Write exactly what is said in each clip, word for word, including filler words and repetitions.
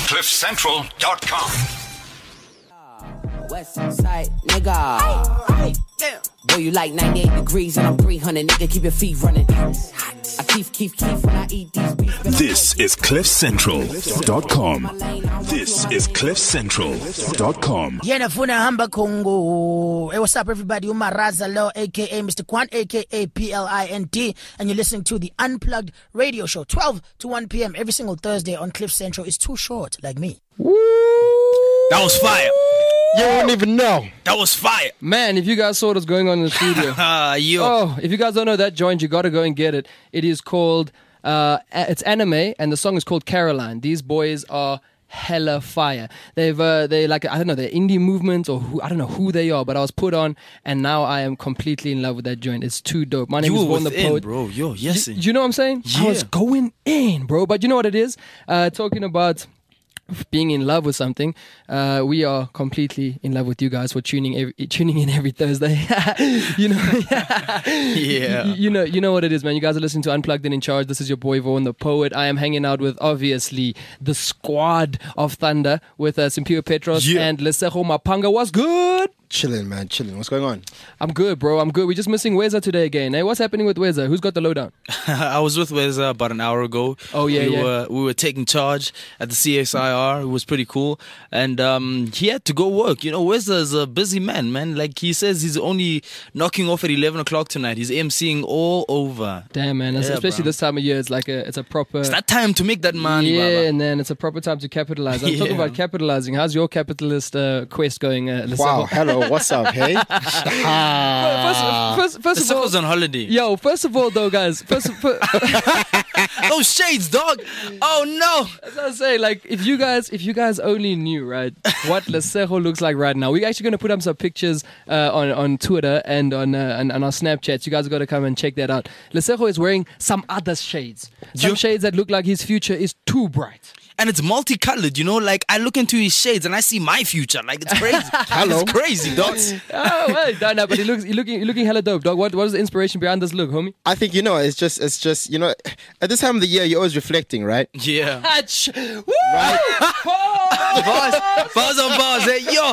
cliff central dot com. West side, nigga. Boy, you like ninety-eight degrees and I'm three hundred, nigga. Keep your feet running. I keep, keep, keep when I eat these beats. This is cliff central dot com. This is cliff central dot com. Yena funa hamba Congo. Hey, what's up, everybody? Umaraza Lo, aka Mister Kwan, aka P L I N D, and you're listening to the Unplugged Radio Show, twelve to one p.m. every single Thursday on Cliff Central. It's too short, like me. Woo! That was fire. You don't even know. That was fire. Man, if you guys saw what's going on in the studio. Yo. Oh, if you guys don't know that joint, you got to go and get it. It is called, uh, it's anime, and the song is called Caroline. These boys are hella fire. They've, uh, they like, I don't know, they're indie movement or who, I don't know who they are, but I was put on, and now I am completely in love with that joint. It's too dope. My name you is Vaughn the within, Poet. bro. Yo, yes. You, you know what I'm saying? Yeah. I was going in, bro. But you know what it is? Uh, talking about being in love with something, uh, we are completely in love with you guys for tuning every, tuning in every Thursday. you know, yeah. You, you know, you know what it is, man. You guys are listening to Unplugged and In Charge. This is your boy Vaughn the Poet. I am hanging out with obviously the squad of Thunder with uh, Simpiwe Petros Yeah. and Lesego Mapanga. What's good? Chilling, man, chilling. What's going on? I'm good, bro. I'm good. We're just missing Weza today again. Hey, what's happening with Weza? Who's got the lowdown? I was with Weza about an hour ago. Oh, yeah, we yeah. Were, we were taking charge at the C S I R. It was pretty cool. And um, he had to go work. You know, Weza is a busy man, man. Like he says he's only knocking off at eleven o'clock tonight. He's emceeing all over. Damn, man. Yeah, Especially bro. this time of year. It's like a, it's a proper... It's that time to make that money, Yeah, Baba. and then it's a proper time to capitalize. I'm Yeah. talking about capitalizing. How's your capitalist uh, quest going, uh, Lesego? Wow, hello, what's up, hey? First, first, first of all, Lesego's on holiday. yo, first of all, though, guys, first, first Those shades, dog. Oh, no. that's what I'm saying. Like, if you guys, if you guys only knew, right, what Lesego looks like right now, we're actually going to put up some pictures uh, on on Twitter and on uh, on, on our Snapchats. You guys have got to come and check that out. Lesego is wearing some other shades, some You- shades that look like his future is too bright. And it's multicolored, you know? Like, I look into his shades and I see my future. Like, it's crazy. Hello. It's crazy, dog. Oh, well, no, no, but he looks, he looking, he looking hella dope, dog. What, what is the inspiration behind this look, homie? I think, you know, it's just, it's just, you know, at this time of the year, you're always reflecting, right? Yeah. Hatch. Woo! Bars, bars on bars, hey, yo.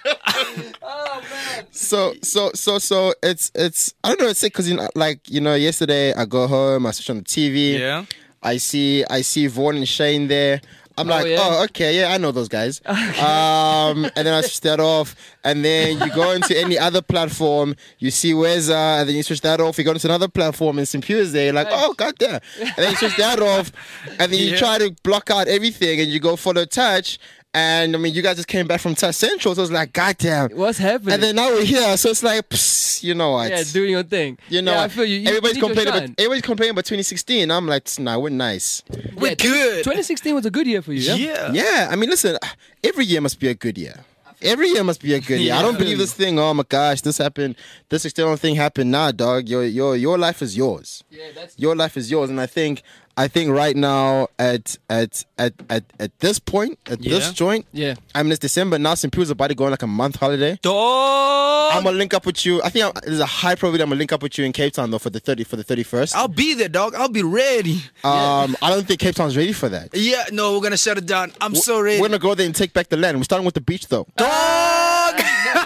So, so, so, so, it's, it's, I don't know, it's because, you know, like, you know, yesterday I go home, I switch on the T V. Yeah. I see, I see Vaughn and Shane there. I'm Oh, like, yeah? oh, okay, yeah, I know those guys. Um, and then I switch that off. And then you go into any other platform, you see Weza, and then you switch that off. You go into another platform, and Simpiwe's there. You're like, oh, goddamn. And then you switch that off. And then you Yeah. try to block out everything, and you go follow Touch. And I mean, you guys just came back from Touch Central, so it's like, goddamn. What's happening? And then now we're here, so it's like, psst, you know what? yeah, doing your thing. You know, yeah, I what? feel you. you everybody's you need to complaining. About, shine. everybody's complaining about twenty sixteen. I'm like, nah, we're nice. We're Yeah, good. twenty sixteen was a good year for you, yeah? Yeah. Yeah, I mean, listen, every year must be a good year. Every year must be a good year. I don't Yeah. believe this thing. Oh my gosh, this happened. This external thing happened. Nah, dog. Your your your life is yours. Yeah, that's Your life is yours, and I think I think right now at at at at, at this point at Yeah. this joint. yeah. I mean, it's December now. Some people's about to go on like a month holiday. Dog. I'm gonna link up with you. I think I'm, there's a high probability I'm gonna link up with you in Cape Town though for the thirty for the thirty-first. I'll be there, dog. I'll be ready. Um, I don't think Cape Town's ready for that. Yeah, no, we're gonna shut it down. I'm so ready. We're gonna go there and take back the land. We're starting with the beach though. Dog!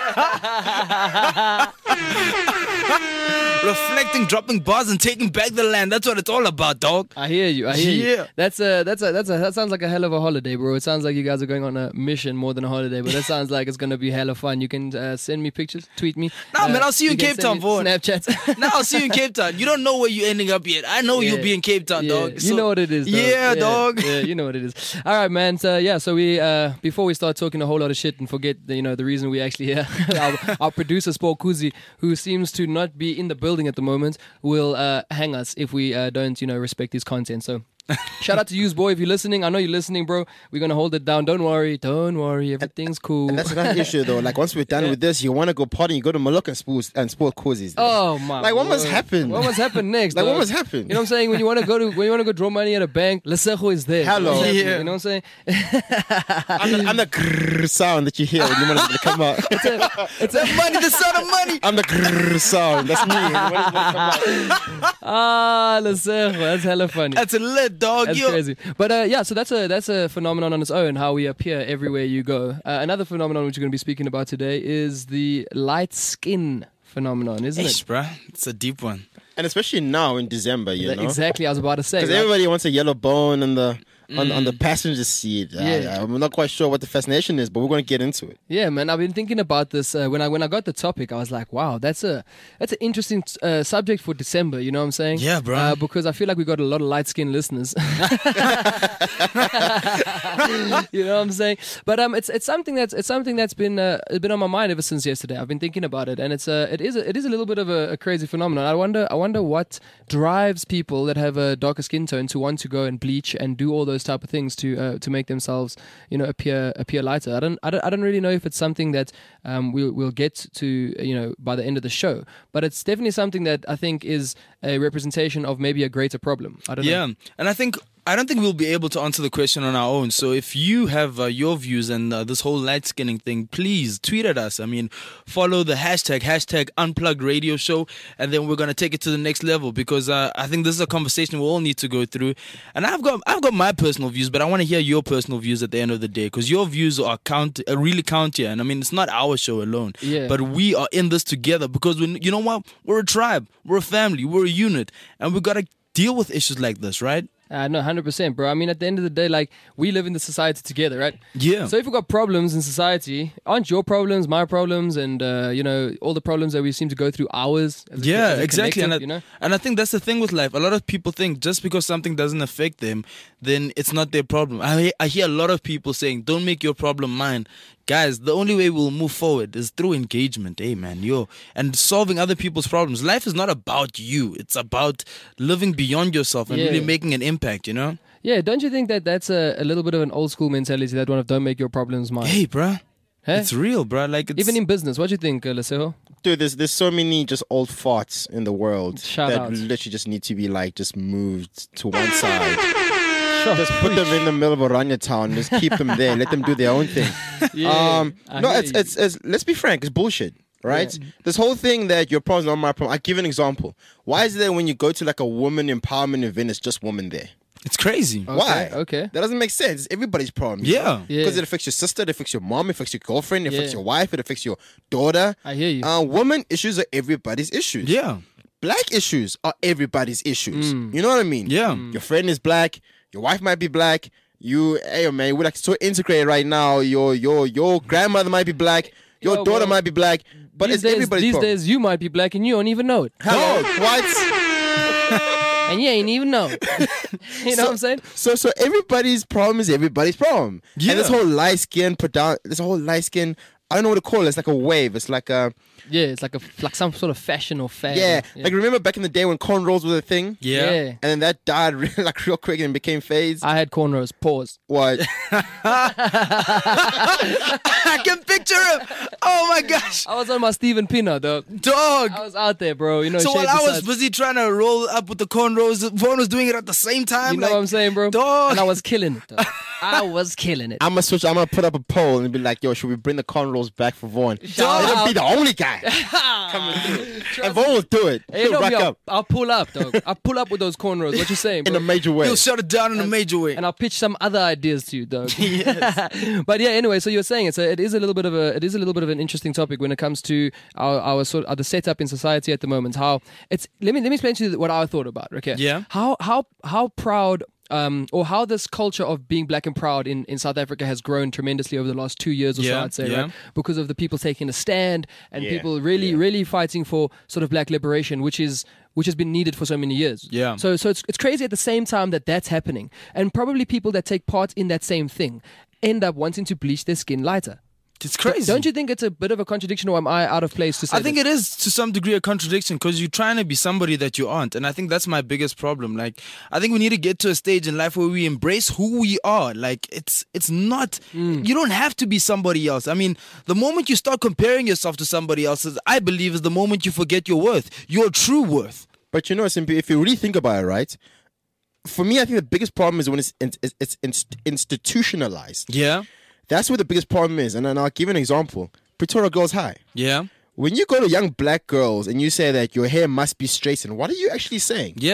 Reflecting, dropping bars, and taking back the land. That's what it's all about, dog. I hear you. I hear you. Yeah. That's a that's a that's a that sounds like a hell of a holiday, bro. It sounds like you guys are going on a mission more than a holiday, but that sounds like it's gonna be hella fun. You can uh, send me pictures, tweet me. Nah, Uh, man, I'll see you in can Cape send Town, me Vaughn. Snapchats. Now I'll see you in Cape Town. You don't know where you're ending up yet. I know Yeah. you'll be in Cape Town, Yeah, dog. you So- know what it is, dog. Yeah, dog. Yeah, you know what it is. All right, man. So yeah, so we uh, before we start talking a whole lot of shit and forget the, you know the reason we actually here, our, our producer Sport Kuzi, who seems to not be in the building at the moment, will uh, hang us if we uh, don't you know respect his content. So. Shout out to you, boy, if you're listening. I know you're listening, bro. We're gonna hold it down. Don't worry, don't worry. Everything's cool. And that's another issue though. Like once we're done Yeah. with this, you want to go party, you go to Maloka and sport and sport causes. Oh my! Like what must word. happen? What must happen next? Like what dog? must happen? You know what I'm saying? When you want to go to when you want to go draw money at a bank, Lesego is there. Hello. You know what I'm saying? Yeah. You know what I'm saying? I'm the, I'm the grrr sound that you hear when you want to come out. It's a, it's a Money, the son of money. I'm the grrr sound. That's me. When it's gonna come out. ah Lesego. That's hella funny. That's a lit. shit, dog. That's Yo. crazy. But uh, yeah, so that's a that's a phenomenon on its own, how we appear everywhere you go. Uh, another phenomenon which we're going to be speaking about today is the light skin phenomenon, isn't Ish, it? bruh. It's a deep one. And especially now in December, you That- know. Exactly, I was about to say. Because right? everybody wants a yellow bone on the on, on the passenger seat. Uh, Yeah. I'm not quite sure what the fascination is, but we're going to get into it. Yeah, man. I've been thinking about this uh, when I when I got the topic. I was like, wow, that's a that's an interesting uh, subject for December. You know what I'm saying? Yeah, bro. Uh, because I feel like we got a lot of light skinned listeners. You know what I'm saying? But um, it's it's something that's it's something that's been uh, been on my mind ever since yesterday. I've been thinking about it, and it's uh, it is a, it is a little bit of a, a crazy phenomenon. I wonder I wonder what drives people that have a darker skin tone to want to go and bleach and do all those type of things to uh, to make themselves, you know, appear appear lighter. I don't I don't I don't really know if it's something that um we'll we'll get to, you know, by the end of the show, but it's definitely something that I think is a representation of maybe a greater problem. I don't know. Yeah, and I think I don't think we'll be able to answer the question on our own. So if you have uh, your views and uh, this whole light skinning thing, please tweet at us. I mean, follow the hashtag hashtag Unplugged Radio Show, and then we're gonna take it to the next level because uh, I think this is a conversation we all need to go through. And I've got I've got my personal views, but I want to hear your personal views at the end of the day because your views are count uh, really count here. And I mean, it's not our show alone, Yeah. but we are in this together because we, you know what, we're a tribe, we're a family, we're a unit, and we gotta deal with issues like this, right? Uh, no, one hundred percent, bro. I mean, at the end of the day, like, we live in the society together, right? Yeah. So if we've got problems in society, aren't your problems my problems? And, uh, you know, all the problems that we seem to go through ours. As a, Yeah, as a exactly. And I, collective, you know? and I think that's the thing with life. A lot of people think just because something doesn't affect them, then it's not their problem. I, I hear a lot of people saying, don't make your problem mine. Guys, the only way we'll move forward is through engagement, hey man, yo, and solving other people's problems. Life is not about you. It's about living beyond yourself and Yeah. really making an impact, you know? Yeah, don't you think that that's a, a little bit of an old school mentality, that one of don't make your problems mine? Hey, bruh. Huh? It's real, bruh. Like, it's, Even in business, what do you think, uh, Leseho? Dude, there's there's so many just old farts in the world Shout that out. literally just need to be like just moved to one side. Sure. Just put them in the middle of Oranje town. Just keep them there. Let them do their own thing. Yeah, um, I no, hear it's, you. it's it's let's be frank. It's bullshit, right? This whole thing that your problem's not my problem. I give an example. Why is it that when you go to like a woman empowerment event, it's just women there? it's crazy. Okay, Why? okay. That doesn't make sense. It's everybody's problem. Yeah. Yeah. Because it affects your sister, it affects your mom, it affects your girlfriend, it affects Yeah. your wife, it affects your daughter. I hear you. Uh, woman issues are everybody's issues. Yeah. Black issues are everybody's issues. Mm. You know what I mean? Yeah. Your friend is black. Your wife might be black. You, hey man, we're like so integrated right now. Your your your grandmother might be black. Your Yo, daughter well, might be black. But these it's days, everybody's these problem. days, you might be black and you don't even know it. No, what? And you ain't even know it. You know So- what I'm saying? So so everybody's problem is everybody's problem. Yeah. And this whole light skin, produ- this whole light skin, I don't know what to call it. It's like a wave. It's like a Yeah, it's like a like some sort of fashion or fad. yeah. Like remember back in the day when cornrows was a thing? Yeah. Yeah. And then that died real, like real quick and became fades. I had cornrows. Pause. What? I can picture him. Oh my gosh. I was on my Steven Pina, dog. Dog. I was out there, bro. You know, So while shades I was aside. busy trying to roll up with the cornrows, Vaughn was doing it at the same time. You know like, what I'm saying, bro? Dog. And I was killing it, dog. I was killing it. I'm gonna switch. I'm gonna put up a poll and be like, "Yo, should we bring the cornrows back for Vaughn? Shout Let him out. be the only guy coming through, and Vaughn will do it. Hey, He'll no, rack me, I'll, up I'll pull up, dog. I'll pull up with those cornrows. What you saying, in bro? a major way. He'll shut it down in a major way. And I'll pitch some other ideas to you, dog. But yeah, anyway, so you're saying it's a, it is a little bit of a it is a little bit of an interesting topic when it comes to our, our sort of the setup in society at the moment. How it's let me let me explain to you what I thought about. Okay, Yeah. How how how proud. Um, or how this culture of being black and proud in, in South Africa has grown tremendously over the last two years or so, Yeah, I'd say, yeah. right? Because of the people taking a stand and Yeah, people really, really fighting for sort of black liberation, which is which has been needed for so many years. Yeah. So so it's it's crazy at the same time that that's happening, and probably people that take part in that same thing end up wanting to bleach their skin lighter. It's crazy. Don't you think it's a bit of a contradiction, or am I out of place to say I think this? it is to some degree a contradiction because you're trying to be somebody that you aren't. And I think that's my biggest problem. Like, I think we need to get to a stage in life where we embrace who we are. Like, it's it's not, Mm. you don't have to be somebody else. I mean, the moment you start comparing yourself to somebody else, I believe is the moment you forget your worth, your true worth. But you know, Simpi, if you really think about it, right? For me, I think the biggest problem is when it's it's, it's inst- institutionalized. Yeah. That's where the biggest problem is. And then I'll give you an example. Pretoria Girls High. Yeah. When you go to young black girls and you say that your hair must be straightened, what are you actually saying? Yeah.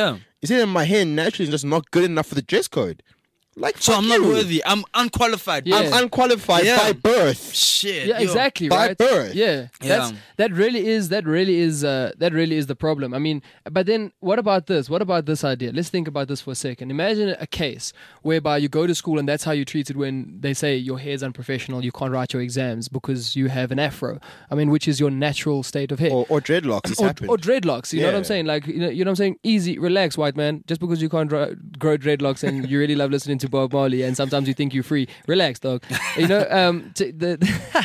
You see, in my hair naturally is just not good enough for the dress code. Like, So fuck I'm not you. worthy. I'm unqualified. Yeah. I'm unqualified Yeah. by birth. Shit. Yeah, yo. exactly, By right? birth. Yeah, that's Yeah. that really is that really is uh, that really is the problem. I mean, but then what about this? What about this idea? Let's think about this for a second. Imagine a case whereby you go to school and that's how you're treated when they say your hair's unprofessional, you can't write your exams because you have an afro. I mean, which is your natural state of hair. Or, or dreadlocks. It's or, happened. or dreadlocks, you know what I'm Yeah. saying? Like, you know, you know what I'm saying? Easy, relax, white man. Just because you can't dro- grow dreadlocks and you really love listening to Bob Marley and sometimes you think you're free, relax, dog. You know, um, t- the,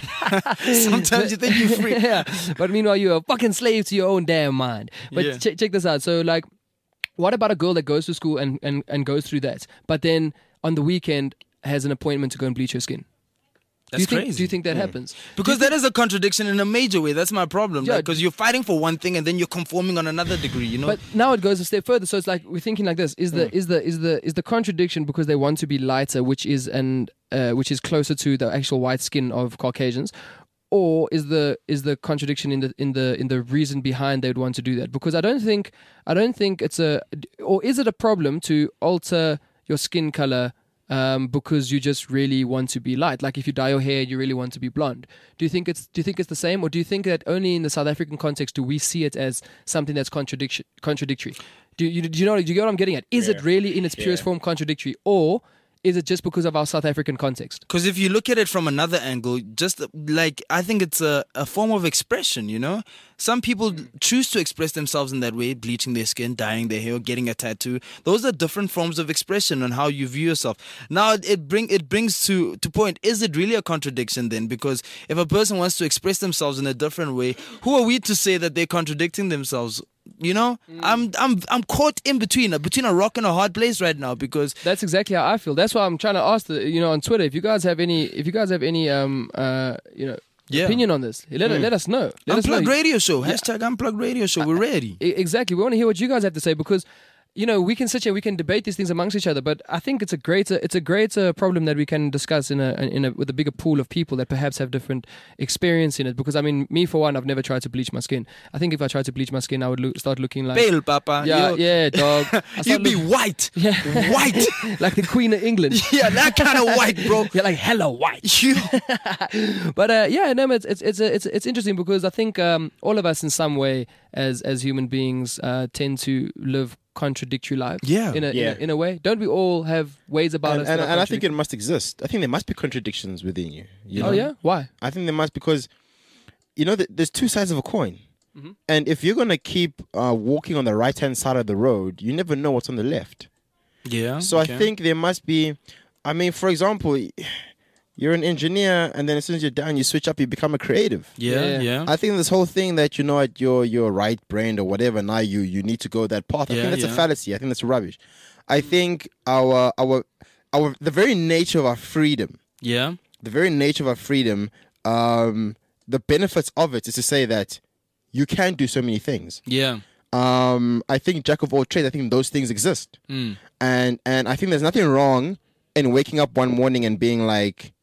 Sometimes you think you're free. yeah, but meanwhile you're a fucking slave to your own damn mind. But Yeah. ch- check this out. So, like, what about a girl that goes to school and, and, and goes through that, but then on the weekend has an appointment to go and bleach her skin? That's do you think, crazy. Do you think that happens? Because that is a contradiction in a major way. That's my problem. Yeah. Because you're fighting for one thing and then you're conforming on another degree. You know. But now it goes a step further. So it's like we're thinking like this: is Mm. the is the is the is the contradiction because they want to be lighter, which is an uh, which is closer to the actual white skin of Caucasians, or is the is the contradiction in the in the in the reason behind they would want to do that? Because I don't think I don't think it's a or is it a problem to alter your skin color? Um, because you just really want to be light. Like if you dye your hair, you really want to be blonde. Do you think it's do you think it's the same, or do you think that only in the South African context do we see it as something that's contradiction contradictory? Do you do you know do you get what I'm getting at? Is it really in its purest form contradictory, or is it just because of our South African context? Because if you look at it from another angle, just like I think it's a, a form of expression, you know? Some people choose to express themselves in that way, bleaching their skin, dyeing their hair, getting a tattoo. Those are different forms of expression on how you view yourself. Now it, it bring it brings to to point, is it really a contradiction then? Because if a person wants to express themselves in a different way, who are we to say that they're contradicting themselves? You know, mm. I'm I'm I'm caught in between, between a rock and a hard place right now because that's exactly how I feel. That's why I'm trying to ask the you know on Twitter if you guys have any if you guys have any um uh you know yeah. opinion on this. Let mm. let us know. Let Unplugged us know. Radio Show. Yeah. Hashtag Unplugged Radio Show. We're ready. Exactly. We want to hear what you guys have to say because. You know, we can sit here, we can debate these things amongst each other, but I think it's a greater, it's a greater problem that we can discuss in a, in a, with a bigger pool of people that perhaps have different experience in it. Because I mean, me for one, I've never tried to bleach my skin. I think if I tried to bleach my skin, I would lo- start looking like pale, Papa. Yeah, Yo. yeah, dog. You'd be look- white, yeah, white, like the Queen of England. Yeah, that kind of white, bro. You're like hello, white. You. But uh, yeah, no, it's it's it's it's it's interesting because I think um, all of us in some way as as human beings uh, tend to live contradictory lives. Yeah. in a, Yeah. in a in a way. Don't we all have ways about And, us? and, that are and I think it contradictory? must exist. I think there must be contradictions within you. you Oh know? yeah, why? I think there must because, you know, th- there's two sides of a coin. Mhm. And if you're going to keep uh, walking on the right hand side of the road, you never know what's on the left. Yeah. So I think there must be, I mean, for example, you're an engineer and then as soon as you're done, you switch up, you become a creative. Yeah, Yeah. yeah. I think this whole thing that, you know, at your, your right brain or whatever, now you, you need to go that path. I Yeah, think that's yeah. a fallacy. I think that's rubbish. I think our, our, our, the very nature of our freedom, Yeah. the very nature of our freedom, um, the benefits of it is to say that you can do so many things. Yeah. Um, I think jack of all trades, I think those things exist. Mm. And and I think there's nothing wrong in waking up one morning and being like,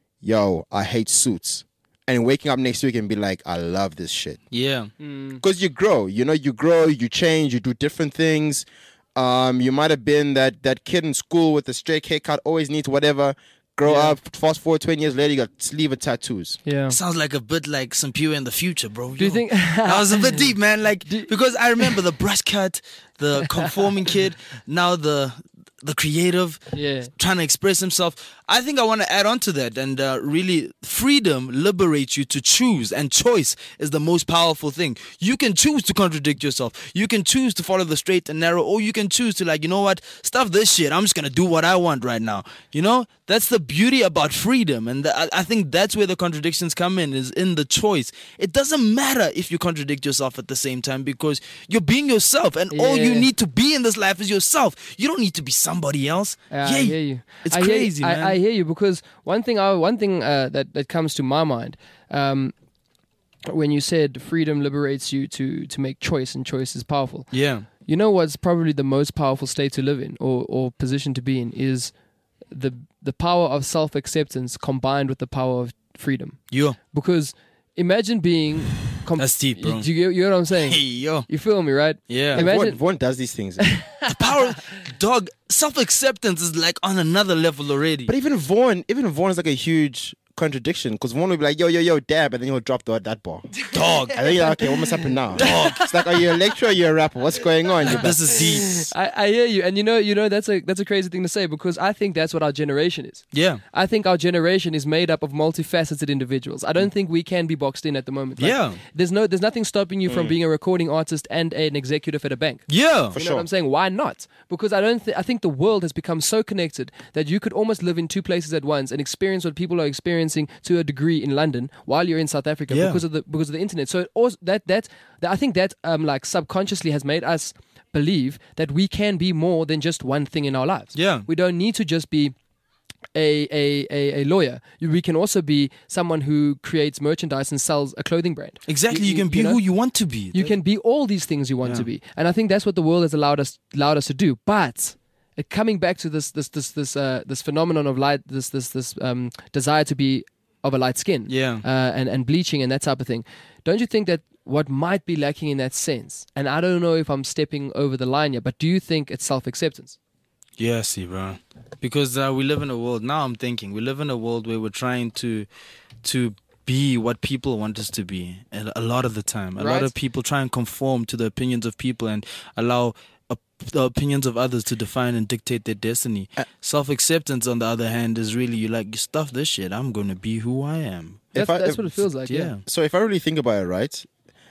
yo, I hate suits. And waking up next week and be like, I love this shit. Yeah. Because you grow, you know, you grow, you change, you do different things. Um, you might have been that, that kid in school with the straight haircut, always needs whatever. Grow Yeah. up, fast forward twenty years later, you got sleeve of tattoos. Yeah. Sounds like a bit like Sampiwa in the future, bro. Do you Yo. think? That was a bit deep, man. Like because I remember the brush cut, the conforming kid, now the the creative, Yeah. trying to express himself. I think I want to add on to that and uh, really freedom liberates you to choose, and choice is the most powerful thing. You can choose to contradict yourself. You can choose to follow the straight and narrow, or you can choose to like, you know what, stuff this shit. I'm just gonna do what I want right now. You know, that's the beauty about freedom, and the, I, I think that's where the contradictions come in, is in the choice. It doesn't matter if you contradict yourself at the same time because you're being yourself, and all you Yeah. need to be in this life is yourself. You don't need to be somebody else. Yeah, yeah, I hear you. It's I hear- crazy, I, man. I hear you because one thing, I, one thing uh, that that comes to my mind um, when you said freedom liberates you to to make choice, and choice is powerful. yeah. You know what's probably the most powerful state to live in, or or position to be in, is the the power of self acceptance combined with the power of freedom. Yeah. Because imagine being. Com- That's deep, bro. You, you, you know what I'm saying? Hey, yo. You feel me, right? Yeah. Imagine. Vaughn, Vaughn does these things. The power, dog, self-acceptance is like on another level already. But even Vaughn, even Vaughn is like a huge contradiction because Vaughn will be like, yo, yo, yo, dab, and then he'll drop the, that bar. Dog. And then you're like, okay, what must happen now? Dog. It's like, are you a lecturer or are you a rapper? What's going on? You're This is deep. I, I hear you, and you know, you know that's a that's a crazy thing to say because I think that's what our generation is. Yeah. I think our generation is made up of multifaceted individuals. I don't think we can be boxed in at the moment. Like, Yeah. There's no, there's nothing stopping you from being a recording artist and an executive at a bank. Yeah. For You know sure. what I'm saying? Why not? Because I don't. Th- I think the world has become so connected that you could almost live in two places at once and experience what people are experiencing to a degree in London while you're in South Africa Yeah. because of the because of the internet. So it also, that that that I think that um like subconsciously has made us believe that we can be more than just one thing in our lives. Yeah. We don't need to just be a, a, a, a lawyer. We can also be someone who creates merchandise and sells a clothing brand. Exactly. You, can be know? who you want to be. You can be all these things you want to be, and I think that's what the world has allowed us allowed us to do. But it, coming back to this this this this uh, this phenomenon of light, this this this um, desire to be of a light skin, Yeah. uh, and and bleaching and that type of thing. Don't you think that what might be lacking in that sense? And I don't know if I'm stepping over the line here, but do you think it's self acceptance? Yeah, see, bro. Because uh, we live in a world. Now I'm thinking we live in a world where we're trying to to be what people want us to be, and a lot of the time, a lot Right. of people try and conform to the opinions of people and allow uh, the opinions of others to define and dictate their destiny. Uh, Self acceptance, on the other hand, is really you like stuff this shit. I'm gonna be who I am. That's, I- that's if- what it feels like. Yeah. Yeah. So if I really think about it, right,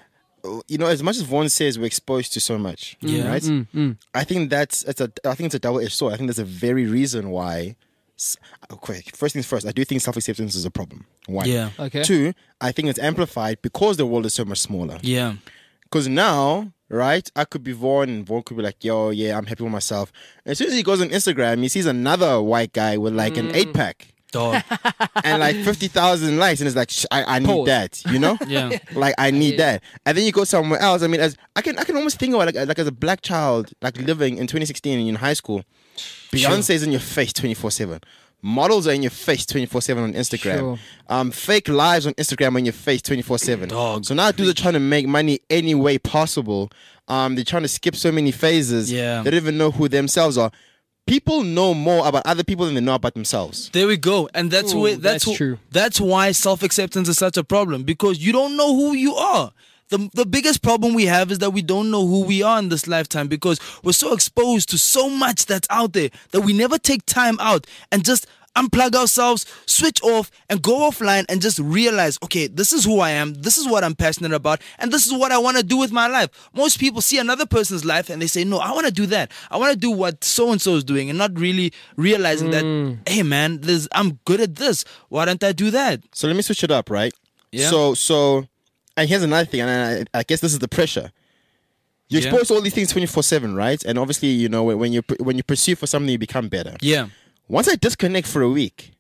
you know, as much as Vaughn says we're exposed to so much, Yeah. right? Mm, mm. I think that's it's a I think it's a double edged sword. I think that's a very reason why. s- Okay, first things first, I do think self acceptance is a problem. One. Yeah. Okay. Two, I think it's amplified because the world is so much smaller. Yeah. Because now, right, I could be Vaughn and Vaughn could be like, yo, yeah, I'm happy with myself. And as soon as he goes on Instagram, he sees another white guy with like an eight pack Dog. and like fifty thousand likes. And it's like, Sh- I, I need Pause. that, you know? Yeah. Like I need Yeah. that, and then you go somewhere else. I mean, as I can, I can almost think about it like, like as a black child, like living in twenty sixteen in high school. Beyonce's in your face twenty four seven. Models are in your face twenty four seven on Instagram. Sure. Um, fake lives on Instagram are in your face twenty four seven. Dog. So now dudes are trying to make money any way possible. Um, they're trying to skip so many phases. Yeah. They don't even know who themselves are. People know more about other people than they know about themselves. There we go, and that's Ooh, where that's that's wh- true. That's why self-acceptance is such a problem because you don't know who you are. The the biggest problem we have is that we don't know who we are in this lifetime because we're so exposed to so much that's out there that we never take time out and just unplug ourselves, switch off, and go offline and just realize, okay, this is who I am, this is what I'm passionate about, and this is what I want to do with my life. Most people see another person's life and they say, no, I want to do that. I want to do what so-and-so is doing and not really realizing that, hey, man, this, I'm good at this. Why don't I do that? So let me switch it up, right? Yeah. So so, and here's another thing, and I, I guess this is the pressure. You're Yeah. exposed to all these things twenty four seven, right? And obviously, you know, when, when you when you pursue for something, you become better. Yeah. Once I disconnect for a week,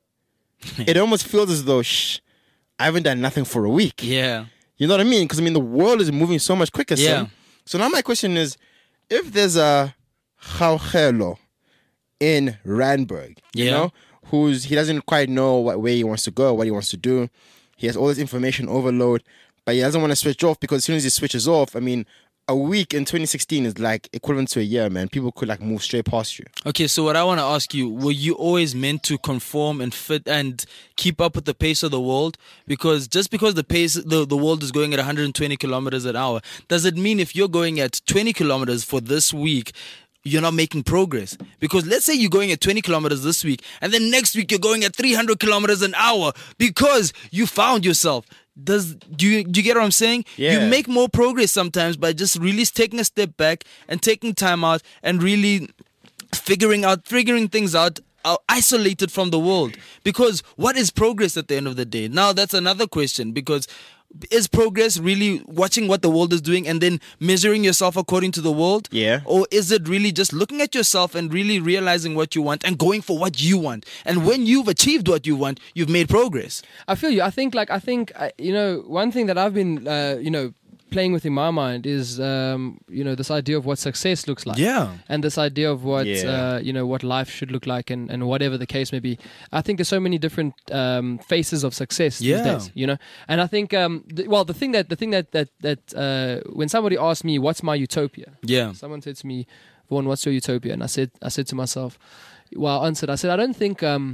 it almost feels as though, shh, I haven't done nothing for a week. Yeah. You know what I mean? Because I mean, the world is moving so much quicker. Yeah. Son. So now my question is, if there's a Gaugelo in Randburg, you Yeah. know, who's he doesn't quite know what where he wants to go, what he wants to do. He has all this information overload, but he doesn't want to switch off because as soon as he switches off, I mean, a week in twenty sixteen is like equivalent to a year, man. People could like move straight past you. Okay, so what I want to ask you, were you always meant to conform and fit and keep up with the pace of the world? Because just because the pace, the, the world is going at one hundred twenty kilometers an hour, does it mean if you're going at twenty kilometers for this week, you're not making progress? Because let's say you're going at twenty kilometers this week, and then next week you're going at three hundred kilometers an hour because you found yourself. Does do you do you get what I'm saying? Yeah. You make more progress sometimes by just really taking a step back and taking time out and really figuring out figuring things out uh, isolated from the world. Because what is progress at the end of the day? Now that's another question, because is progress really watching what the world is doing and then measuring yourself according to the world? Yeah. Or is it really just looking at yourself and really realizing what you want and going for what you want? And when you've achieved what you want, you've made progress. I feel you. I think, like, I think, uh, you know, one thing that I've been, uh, you know, playing with in my mind is, um, you know, this idea of what success looks like. Yeah. And this idea of what, Yeah. uh, you know, what life should look like and, and whatever the case may be. I think there's so many different um, faces of success Yeah. these days, you know. And I think, um, th- well, the thing that, the thing that, that, that uh, when somebody asked me, what's my utopia? Yeah. Someone said to me, Vaughan, what's your utopia? And I said, I said to myself, well, I answered, I said, I don't think, um,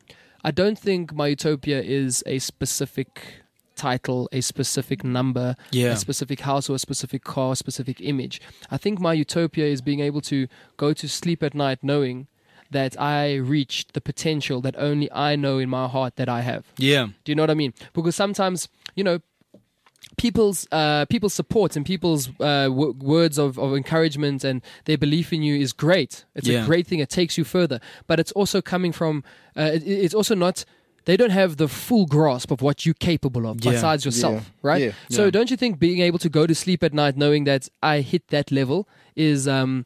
I don't think my utopia is a specific title, a specific number, Yeah. a specific house or a specific car, a specific image. I think my utopia is being able to go to sleep at night knowing that I reached the potential that only I know in my heart that I have. Yeah. Do you know what I mean? Because sometimes, you know, people's uh, people's support and people's uh, w- words of, of encouragement and their belief in you is great. It's Yeah. a great thing. It takes you further. But it's also coming from, uh, it, it's also not, they don't have the full grasp of what you're capable of Yeah. besides yourself, Yeah. right? Yeah. So Yeah. don't you think being able to go to sleep at night knowing that I hit that level is... Um,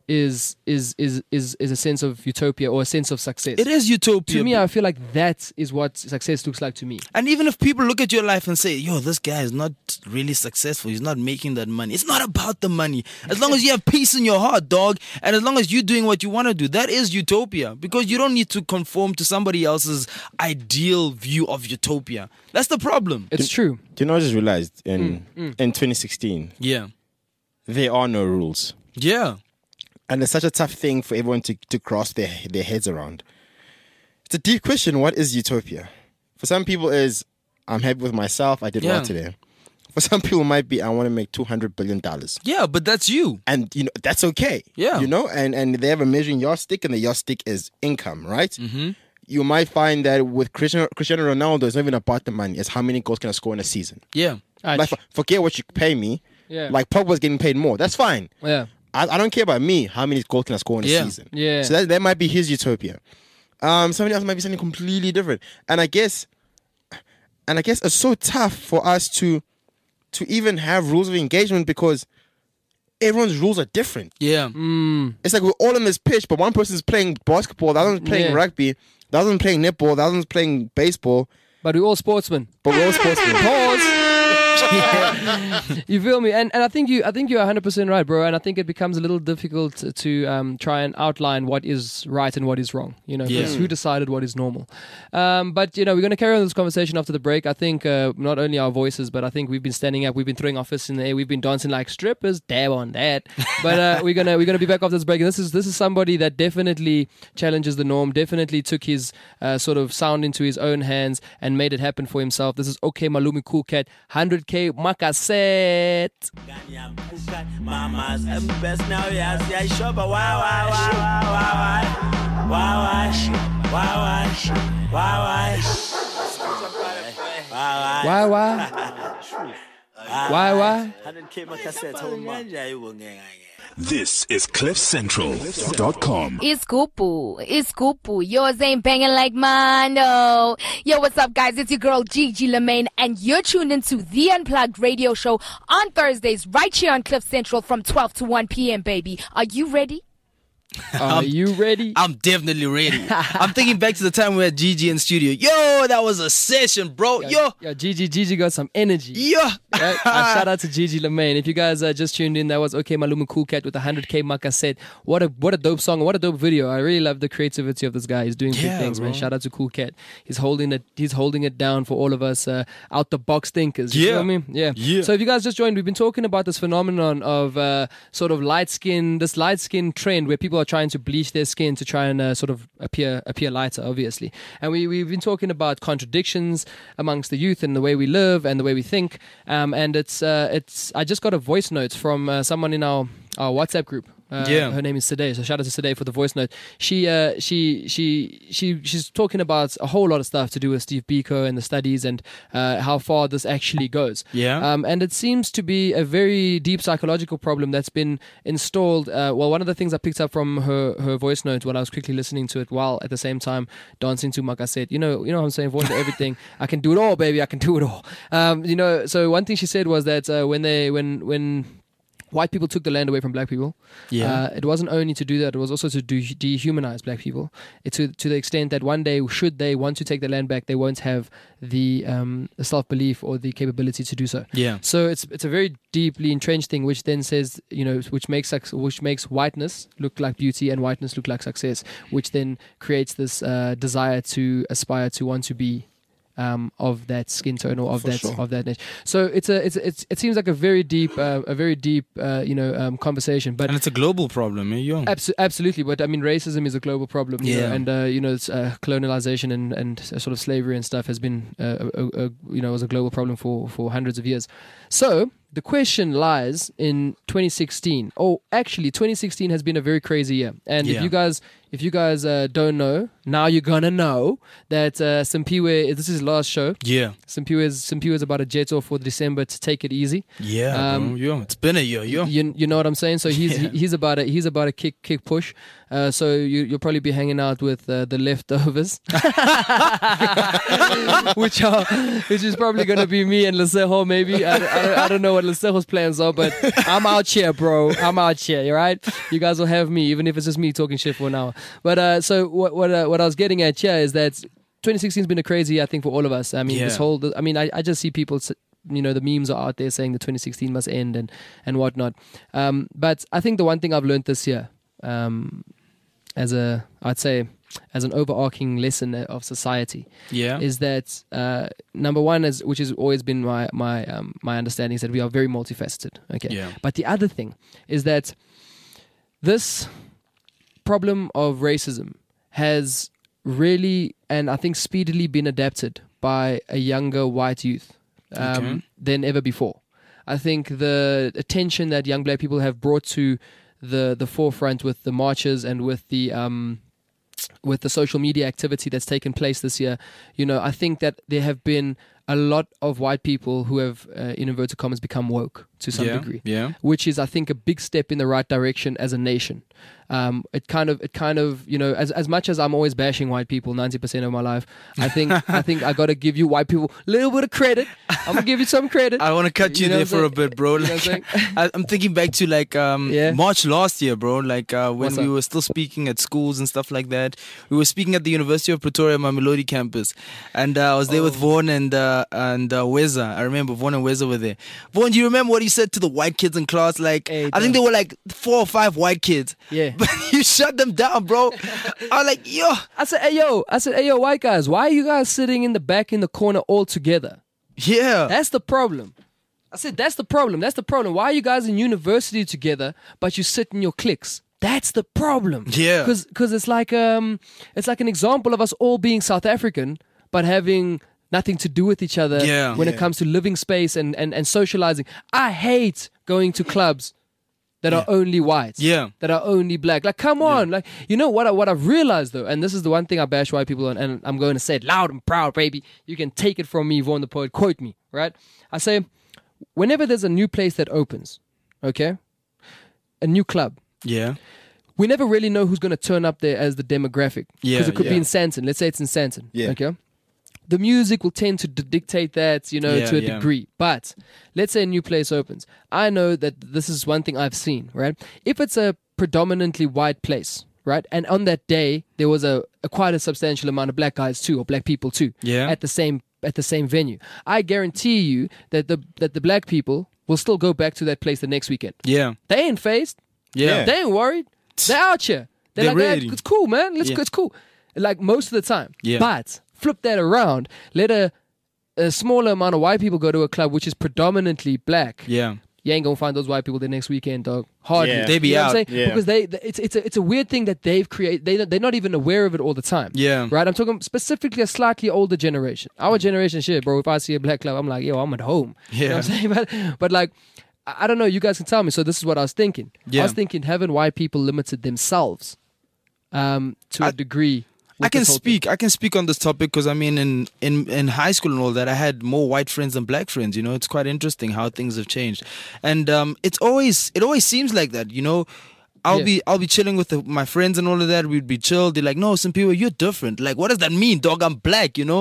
is is is is is a sense of utopia or a sense of success. It is utopia. To me, I feel like that is what success looks like to me. And even if people look at your life and say, yo, this guy is not really successful, he's not making that money. It's not about the money. As long as you have peace in your heart, dog, and as long as you're doing what you want to do, that is utopia. Because you don't need to conform to somebody else's ideal view of utopia. That's the problem. It's true. Do you know? I just realized in Mm, in twenty sixteen Yeah. there are no rules, Yeah. and it's such a tough thing for everyone to to grasp their their heads around. It's a deep question. What is utopia? For some people, is I'm happy with myself. I did Yeah. well today. For some people, it might be I want to make two hundred billion dollars. Yeah, but that's you. And you know that's okay. Yeah. You know, and and they have a measuring yardstick, and the yardstick is income, right? Mm-hmm. You might find that with Cristiano, Cristiano Ronaldo, it's not even about the money. It's how many goals can I score in a season. Yeah. Like, for- forget what you pay me. Yeah. Like Pogba's getting paid more. That's fine. Yeah. I, I don't care about me. How many goals can I score in a Yeah. season? Yeah. So that that might be his utopia. Um, somebody else might be something completely different. And I guess, and I guess it's so tough for us to, to even have rules of engagement because everyone's rules are different. Yeah. It's like we're all on this pitch, but one person's playing basketball, the other one's playing Yeah. rugby, the other one's playing netball, the other one's playing baseball. But we're all sportsmen. But we're all sportsmen. Pause. You feel me? And and I think you I think you're one hundred percent right, bro. And I think it becomes a little difficult to, to um, try and outline what is right and what is wrong. You know, because Yeah. who decided what is normal? Um, but you know, we're going to carry on this conversation after the break. I think uh, not only our voices, but I think we've been standing up, we've been throwing our fists in the air, we've been dancing like strippers. Dab on that. But uh, we're gonna we're gonna be back after this break. And this is this is somebody that definitely challenges the norm. Definitely took his uh, sort of sound into his own hands and made it happen for himself. This is OK Malumi Cool Cat, one hundred K Makaset. Mama's the best now, yes, yeah, sure, but why, why, why, why, why, why, why, why, why, why, Why why? Why why? I didn't keep my cassette home. This is cliff central dot com. It's Gupu. It's Gupu. Yours ain't banging like mine, no. Yo, what's up, guys? It's your girl, Gigi Lemaine, and you're tuned into The Unplugged Radio Show on Thursdays, right here on Cliff Central from twelve to one p.m., baby. Are you ready? Are you ready? I'm definitely ready. I'm thinking back to the time we had Gigi in studio. Yo, that was a session, bro. Yo. Yo, Gigi, Gigi got some energy. Yo. Right? Uh, shout out to Gigi Lemaine. If you guys uh, just tuned in, that was OK Maluma Cool Cat with one hundred K Makaset. What a what a dope song. What a dope video. I really love the creativity of this guy. He's doing Yeah, big things, man. bro. Shout out to Cool Cat. He's holding it. He's holding it down for all of us uh, out the box thinkers. You Yeah. feel me? Yeah. Yeah. So if you guys just joined, we've been talking about this phenomenon of uh, sort of light skin, this light skin trend where people are trying to bleach their skin to try and uh, sort of appear appear lighter, obviously. And we we've been talking about contradictions amongst the youth and the way we live and the way we think. Um, and it's uh, it's I just got a voice note from uh, someone in our our WhatsApp group. Uh, Yeah. Her name is Sadeh. So shout out to Sadeh for the voice note. She, uh, she, she, she, she's talking about a whole lot of stuff to do with Steve Biko and the studies and uh, how far this actually goes. Yeah. Um, and it seems to be a very deep psychological problem that's been installed. Uh, well, one of the things I picked up from her, her voice note when I was quickly listening to it while at the same time dancing to Makaset. You know, you know what I'm saying? Voice to everything. I can do it all, baby. I can do it all. Um, you know, so one thing she said was that uh, when they, when, when, white people took the land away from black people. Yeah. Uh, it wasn't only to do that, it was also to do, dehumanize black people. It, to, to the extent that one day, should they want to take the land back, they won't have the, um, the self-belief or the capability to do so. Yeah. So it's it's a very deeply entrenched thing, which then says, you know, which makes which makes whiteness look like beauty and whiteness look like success, which then creates this uh, desire to aspire to want to be Um, of that skin tone or of For that sure. of that nature. So it's a it's it's it seems like a very deep uh, a very deep uh, you know um, conversation, but And it's a global problem, eh? Yo. abso- absolutely. But I mean, racism is a global problem, you know, Yeah. and uh, you know, it's, uh, colonialization and and uh, sort of slavery and stuff has been uh, a, a, a, you know was a global problem for for hundreds of years. So the question lies in twenty sixteen. Oh, actually, twenty sixteen has been a very crazy year. And if Yeah. you guys, if you guys uh, don't know, now you're gonna know that uh, Simpiwe. This is his last show. Yeah. Simpiwe is Simpiwe is about to jet off for December to take it easy. Yeah, Um, bro. Yo. It's been a year, yo. You, you know what I'm saying? So he's Yeah. he, he's about a he's about a kick kick push. Uh, so you you'll probably be hanging out with uh, the leftovers, which are which is probably gonna be me and Lesejo maybe. I, I, don't, I don't know what Lesejo's plans are, but I'm out here, bro. I'm out here. You right? You guys will have me, even if it's just me talking shit for an hour. But uh, so what what uh, what I was getting at here is that twenty sixteen has been a crazy year, I think, for all of us. I mean, Yeah. this whole I mean I, I just see people. s- You know, the memes are out there saying that twenty sixteen must end and and whatnot. Um, but I think the one thing I've learned this year, um, as a I'd say as an overarching lesson of society, Yeah. is that uh, number one is which has always been my my um, my understanding is that we are very multifaceted. Okay. Yeah. But the other thing is that this problem of racism has really and I think speedily been adapted by a younger white youth um, Okay. than ever before. I think the attention that young black people have brought to the the forefront with the marches and with the um, with the social media activity that's taken place this year, you know, I think that there have been a lot of white people who have, uh, in inverted commas, become woke to some yeah. degree, Yeah. which is, I think, a big step in the right direction as a nation. Um, it kind of, it kind of, you know, as as much as I'm always bashing white people ninety percent of my life, I think, I think I got to give you white people a little bit of credit. I'm gonna give you some credit. I want to cut you, You know there what I'm for a saying? bit, bro. You know Like, what I'm I, I'm thinking back to like um, Yeah. March last year, bro. Like uh, when What's we up? were still speaking at schools and stuff like that. We were speaking at the University of Pretoria, Mamelodi campus, and uh, I was there with Oh. Vaughan and uh, and uh, Weza. I remember Vaughan and Weza were there. Vaughan, do you remember what he said to the white kids in class? Like Hey, I think bro. there were like four or five white kids. Yeah. But you shut them down, bro. I was like, yo. I said, hey yo, I said, hey yo, white guys, why are you guys sitting in the back in the corner all together? Yeah. That's the problem. I said, that's the problem. That's the problem. Why are you guys in university together, but you sit in your cliques? That's the problem. Yeah. Because it's like um, it's like an example of us all being South African, but having nothing to do with each other Yeah. when it Yeah. comes to living space and, and, and socializing. I hate going to clubs that are only white. Yeah. That are only black. Like, come on. Like, you know what I, what I've realized though, and this is the one thing I bash white people on, and I'm going to say it loud and proud, baby. You can take it from me, Vaughan the Poet, quote me, right? I say, whenever there's a new place that opens, okay? A new club, Yeah. we never really know who's going to turn up there as the demographic. Yeah, Because it could be yeah. in Santon. Let's say it's in Santon. Yeah. Okay. The music will tend to d- dictate that, you know, Yeah, to a yeah. degree. But let's say a new place opens. I know that this is one thing I've seen, right? If it's a predominantly white place, right? And on that day, there was a, a quite a substantial amount of black guys too, or black people too, Yeah. at the same at the same venue. I guarantee you that the that the black people will still go back to that place the next weekend. Yeah. They ain't phased. Yeah. They ain't worried. They're out here. They're, They're like, ready. "Yeah, it's cool, man. Let's Yeah. go. It's cool. Like most of the time. Yeah. But flip that around. Let a a smaller amount of white people go to a club which is predominantly black. Yeah. You ain't gonna find those white people the next weekend, dog. Hardly. Yeah. They be You know what I'm out. saying? Yeah. Because they, it's it's a it's a weird thing that they've created. They they're not even aware of it all the time. Yeah. Right. I'm talking specifically a slightly older generation. Our generation, shit, bro. If I see a black club, I'm like, yo, I'm at home. You know what I'm saying? But but like, I I don't know. You guys can tell me. So this is what I was thinking. Yeah. I was thinking, haven't white people limited themselves um, to a I- degree? with I can this whole speak. I can speak on this topic because I mean, in, in in high school and all that, I had more white friends than black friends. You know, it's quite interesting how things have changed, and um, it's always it always seems like that. You know, I'll Yeah. be I'll be chilling with the, my friends and all of that. We'd be chill. They're like, "No, some people, you're different. Like, what does that mean, dog? I'm black." You know,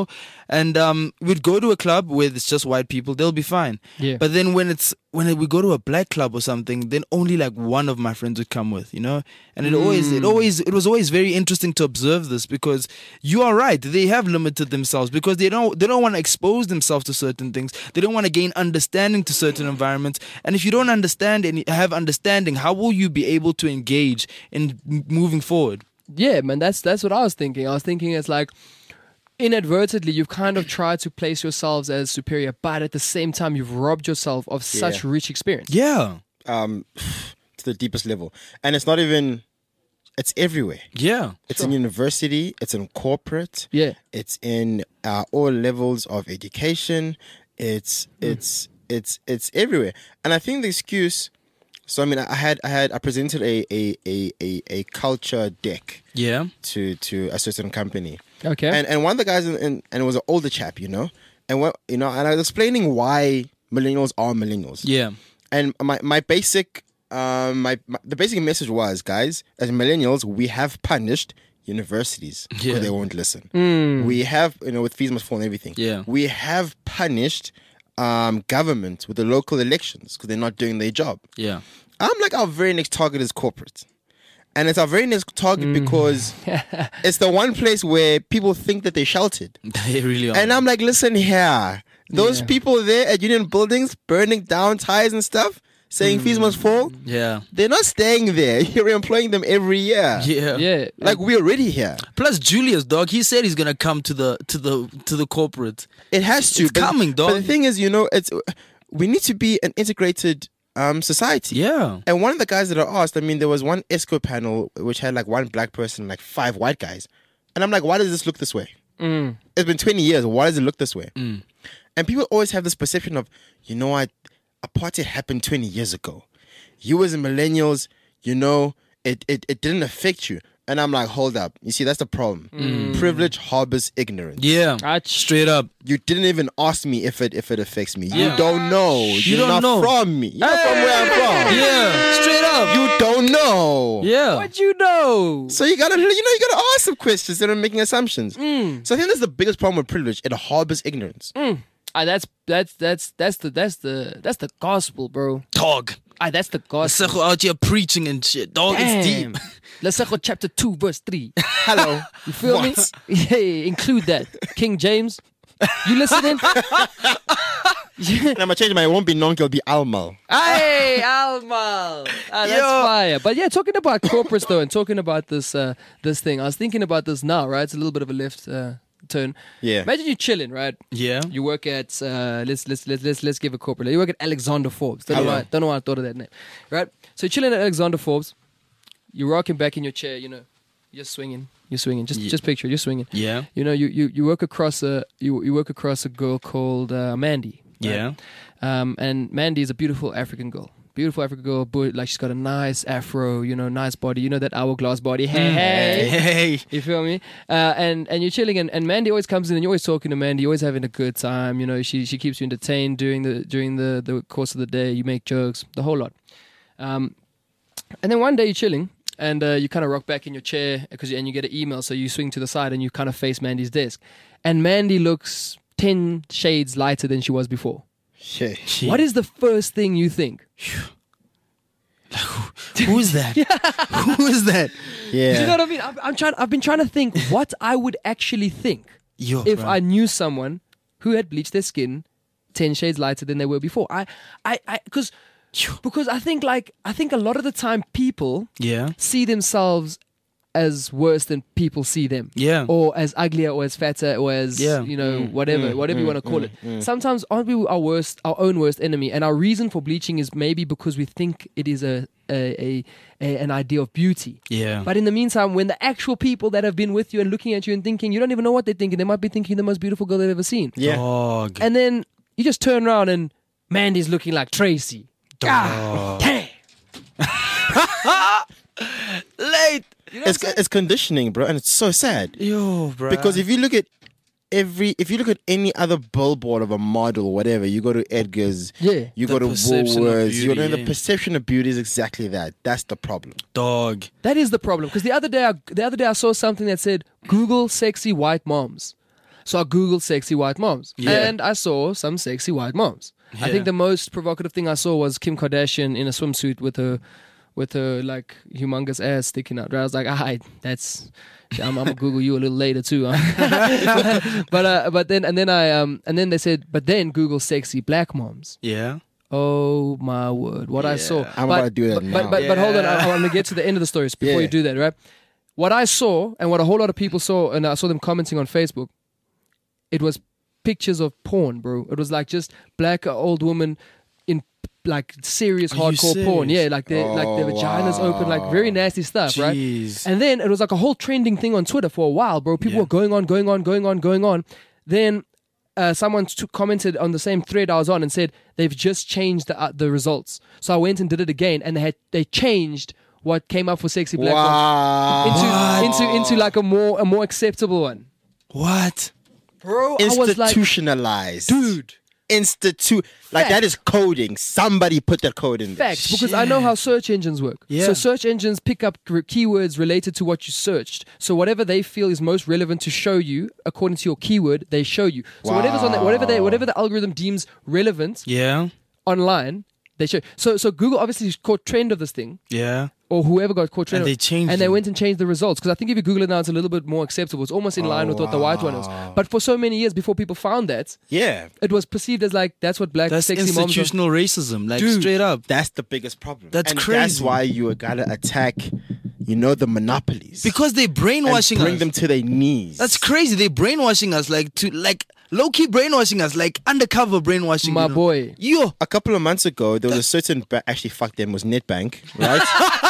And um, we'd go to a club where it's just white people, they'll be fine. Yeah. But then when it's when we go to a black club or something, then only like one of my friends would come with, you know. And it always, it always, it was always very interesting to observe this, because you are right, they have limited themselves because they don't, they don't want to expose themselves to certain things. They don't want to gain understanding to certain environments. And if you don't understand and have understanding, how will you be able to engage in m- moving forward? Yeah, man, that's that's what I was thinking. I was thinking it's like inadvertently you've kind of tried to place yourselves as superior, but at the same time you've robbed yourself of such Yeah. rich experience. Yeah. Um, to the deepest level, and it's not even. It's everywhere. Yeah. It's in university. It's in corporate. Yeah. It's in uh, all levels of education. It's Mm. it's it's it's everywhere. And I think the excuse. So I mean, I had I had I presented a a a a, a culture deck Yeah. to to a certain company. Okay. And and one of the guys in, in and it was an older chap, you know, and what you know, and I was explaining why millennials are millennials. Yeah. And my my basic um my, my the basic message was, guys, as millennials, we have punished universities because Yeah. they won't listen. We have, you know, with fees must fall and everything. Yeah. We have punished um government with the local elections because they're not doing their job. Yeah. I'm like, our very next target is corporate. And it's our very next target Mm. because it's the one place where people think that they're sheltered. They really are. And I'm like, listen here. Those Yeah. people there at Union Buildings burning down tires and stuff, saying fees must fall, yeah. they're not staying there. You're employing them every year. Yeah. yeah. Like, we're already here. Plus Julius, dog, he said he's gonna come to the to the to the corporate. It has to. It's but- coming, dog. But the thing is, you know, it's we need to be an integrated um society. Yeah. And one of the guys that I asked, I mean, there was one ESCO panel which had like one black person and like five white guys. And I'm like, why does this look this way? Mm. It's been twenty years. Why does it look this way? Mm. And people always have this perception of, you know what, apartheid happened twenty years ago. You as a millennials, you know, it, it, it didn't affect you. And I'm like, hold up. You see, that's the problem. Privilege harbors ignorance. Yeah. Ach. Straight up. You didn't even ask me if it if it affects me. Yeah. You don't know. You You're don't not know. from me. You're not from where I'm from. Yeah. Straight up. You don't know. Yeah. What you know? So you gotta, you know, you gotta ask some questions instead of making assumptions. So I think that's the biggest problem with privilege. It harbors ignorance. Ah, that's that's that's that's the that's the that's the gospel, bro. Dog. Ah, that's the gospel. Lesego out here preaching and shit. Dog, it's deep. Lesego chapter two, verse three. Hello. You feel me? Yeah, include that. King James. You listening? And I'm gonna change my, it won't be Nonkel, it'll be Almal. Hey, Alma. Ah, that's Yo. fire. But yeah, talking about corporates though, and talking about this uh, this thing, I was thinking about this now, right? It's a little bit of a left uh, turn. Yeah. Imagine you're chilling, right? Yeah. You work at uh, let's let's let's let's let's give a corporate. You work at Alexander Forbes. Don't know Hello. why. Don't know why I thought of that name. Right. So you're chilling at Alexander Forbes. You're rocking back in your chair. You know, you're swinging. You're swinging. Just Yeah. just picture it, you're swinging. Yeah. You know, you you you work across a you you work across a girl called uh, Mandy. right? Yeah. Um, and Mandy is a beautiful African girl. Beautiful African girl, but like she's got a nice afro, you know, nice body. You know that hourglass body. Hey, hey. Hey. You feel me? Uh, and and you're chilling, and, and Mandy always comes in, and you're always talking to Mandy. You're always having a good time. You know, she she keeps you entertained during the during the, the course of the day. You make jokes, the whole lot. Um, and then one day you're chilling, and uh, you kind of rock back in your chair because and you get an email, so you swing to the side and you kind of face Mandy's desk, and Mandy looks ten shades lighter than she was before. Shit. What is the first thing you think? Who is that? Who is that? Yeah. Do you know what I mean? I'm, I'm trying. I've been trying to think what I would actually think Yo, if bro. I knew someone who had bleached their skin ten shades lighter than they were before. I, I, I, because, because I think like I think a lot of the time people Yeah. see themselves as worse than people see them. Yeah. Or as uglier or as fatter or as, Yeah. you know, whatever, whatever you want to call it. Sometimes aren't we our worst, our own worst enemy? And our reason for bleaching is maybe because we think it is a, a, a, a an idea of beauty. Yeah. But in the meantime, when the actual people that have been with you and looking at you and thinking, you don't even know what they're thinking. They might be thinking the most beautiful girl they've ever seen. Yeah. Dog. And then you just turn around and Mandy's looking like Tracy. God damn. Late. It's it's conditioning, bro, and it's so sad. Yo, bro. Because if you look at every, if you look at any other billboard of a model or whatever, you go to Edgar's, Yeah. you The go to perception of Woolworths, you know, beauty, the yeah. perception of beauty is exactly that. That's the problem. Dog. That is the problem. Because the other day, I, the other day I saw something that said Google sexy white moms. So I googled sexy white moms, Yeah. and I saw some sexy white moms. I Yeah. think the most provocative thing I saw was Kim Kardashian in a swimsuit with her, with her like humongous ass sticking out. I was like, ah, that's. I'm, I'm gonna Google you a little later too. Huh? but uh, but then and then I um and then they said, but then Google sexy black moms. Yeah. Oh my word! What I saw. I'm but, about to do that but, now. But but, but hold on, I, Yeah. I want to get to the end of the stories before Yeah. you do that, right? What I saw and what a whole lot of people saw, and I saw them commenting on Facebook. It was pictures of porn, bro. It was like just black old woman in like serious Are you hardcore porn. serious? Yeah, like their like their Oh, vaginas open, like very nasty stuff, right? Jeez. And then it was like a whole trending thing on Twitter for a while, bro. People Yeah. were going on, going on, going on, going on. Then uh, someone t- commented on the same thread I was on and said they've just changed the uh, the results. So I went and did it again, and they had they changed what came up for sexy black moms Wow. into into into like a more a more acceptable one. What? Bro, I was like, Institutionalized. dude, Institute. Like Fact. that is coding. Somebody put that code in there. facts, because I know how search engines work. Yeah. So search engines pick up gr- keywords related to what you searched. So whatever they feel is most relevant to show you, according to your keyword, they show you. So whatever's on that, whatever they, whatever the algorithm deems relevant Yeah. online, they show. So so Google obviously caught trend of this thing, Yeah. or whoever got caught trend And of- they changed and they it. went and changed the results, because I think if you Google it now, it's a little bit more acceptable. It's almost in line with what the white one is. But for so many years before people found that, Yeah. it was perceived as like that's what black That's sexy moms are. institutional racism. Like Dude, straight up. That's the biggest problem. That's and That's crazy. why you gotta attack, you know, the monopolies. Because they're and brainwashing bring us. them to their knees. That's crazy. They're brainwashing us like to like low key brainwashing us, like undercover brainwashing. My you know? boy. Yo. A couple of months ago, there was a certain ba- actually fuck them was Netbank, right?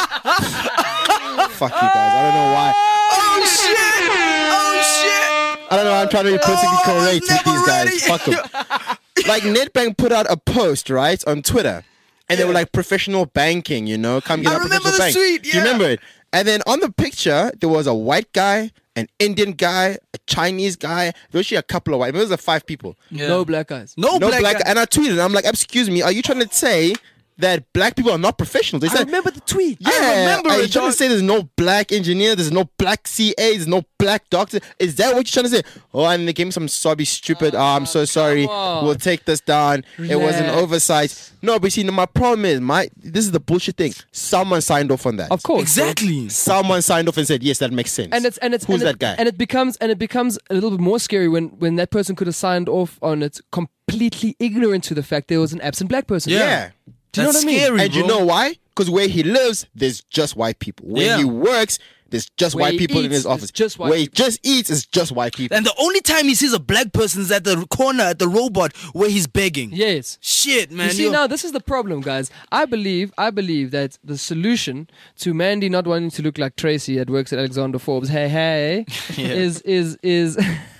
Fuck you guys. I don't know why. Oh shit! Oh shit! I don't know. I'm trying to be politically Oh, I was correct with never these guys. ready. Fuck them. Like Netbank put out a post right on Twitter, and they were like professional banking. You know, come get I our remember professional the bank. tweet, Do you yeah. remember it? And then on the picture, there was a white guy, an Indian guy, a Chinese guy. There was actually a couple of white. It was like five people. Yeah. No black guys. No, no black. black. guy. And I tweeted, I'm like, excuse me, are you trying to say that black people are not professionals? They I said, remember the tweet. yeah, remember are you it, trying dog. to say there's no black engineer, there's no black C A, there's no black doctor? Is that what you're trying to say? Oh, and they gave me some sobby stupid, oh, I'm so sorry, on. we'll take this down. It was an Relax. oversight. No, but see, no, my problem is, my this is the bullshit thing. Someone signed off on that. Of course. Exactly. Someone signed off and said, yes, that makes sense. And it's and it's Who's and that it, guy? And it becomes and it becomes a little bit more scary when when that person could have signed off on it completely ignorant to the fact there was an absent black person. yeah. Do you know That's what I mean? scary, And you bro. know why? Because where he lives, there's just white people. Where Yeah. he works, there's just Where white he people in eats, his it's office. just white where he people. just eats is just white people. And the only time he sees a black person is at the corner at the robot where he's begging. Yes. Shit, man. You see, yo. now this is the problem, guys. I believe, I believe that the solution to Mandy not wanting to look like Tracy that works at Alexander Forbes, hey hey, is is is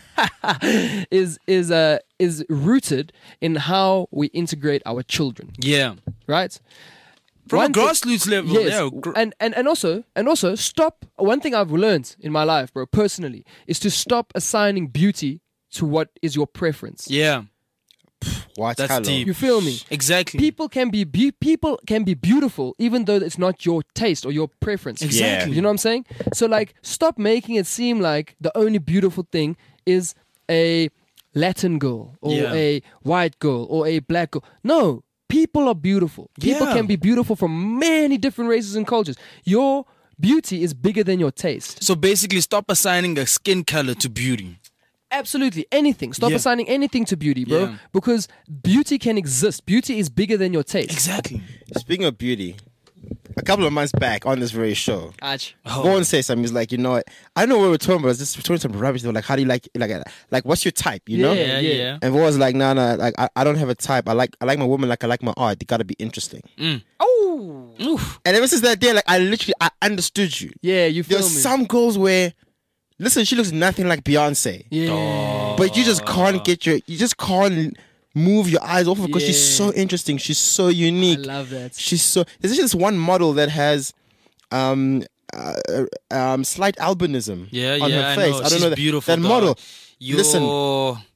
is is uh is rooted in how we integrate our children, Yeah. right? From One a thing- grassroots level. Yes, Yeah. gr- and, and and also and also stop. One thing I've learned in my life, bro, personally, is to stop assigning beauty to what is your preference. yeah. What? That's Hello. deep. You feel me? Exactly. People can be, be people can be beautiful even though it's not your taste or your preference. Exactly. You know what I'm saying? So like, stop making it seem like the only beautiful thing is a Latin girl or Yeah. a white girl or a black girl. No, people are beautiful. People Yeah. can be beautiful from many different races and cultures. Your beauty is bigger than your taste. So basically, stop assigning a skin color to beauty. Absolutely anything. Stop Yeah. assigning anything to beauty, bro. Yeah. Because beauty can exist. Beauty is bigger than your taste. Exactly. Speaking of beauty, a couple of months back on this very show, Ach. Vaughn said something. He's like, you know what? I know what we're talking about. It's just we're talking some rubbish. They were like, how do you like, like, like, what's your type? You know? Yeah, Yeah, yeah. yeah. And Vaughn was like, no, no, like, I, I don't have a type. I like, I like my woman like I like my art. They gotta be interesting. Oh. Oof. And ever since that day, like, I literally, I understood you. Yeah, you feel There's me. some girls where, listen, she looks nothing like Beyonce, Yeah. but you just can't get your, you just can't move your eyes off her because she's Yeah. so interesting. She's so I unique. love that. She's so. There's actually this one model that has, um, uh, um, slight albinism Yeah, on yeah, her I face. know. I don't She's know that, beautiful, that dog. model. Yo. Listen,